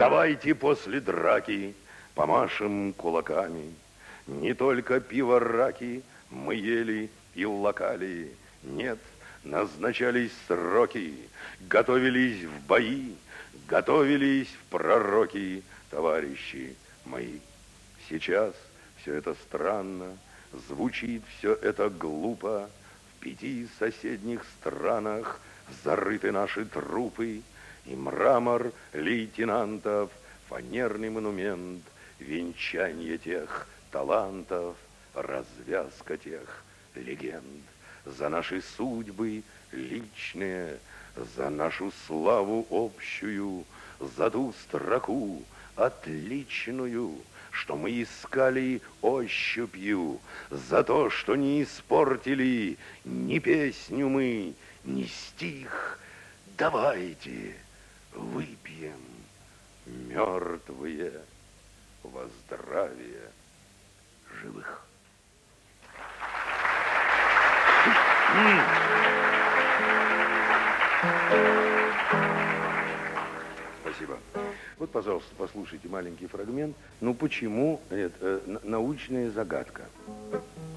Давайте после драки помашем кулаками. Не только пиво раки мы ели и локали. Нет, назначались сроки, готовились в бои, готовились в пророки, товарищи мои. Сейчас все это странно, звучит все это глупо. В 5 соседних странах зарыты наши трупы, и мрамор лейтенантов, фанерный монумент, венчание тех талантов, развязка тех легенд. За наши судьбы личные, за нашу славу общую, за ту строку отличную, что мы искали ощупью, за то, что не испортили ни песню мы, ни стих. Давайте выпьем, мертвые, во здравие живых. Спасибо. Вот, пожалуйста, послушайте маленький фрагмент. Ну, почему это научная загадка?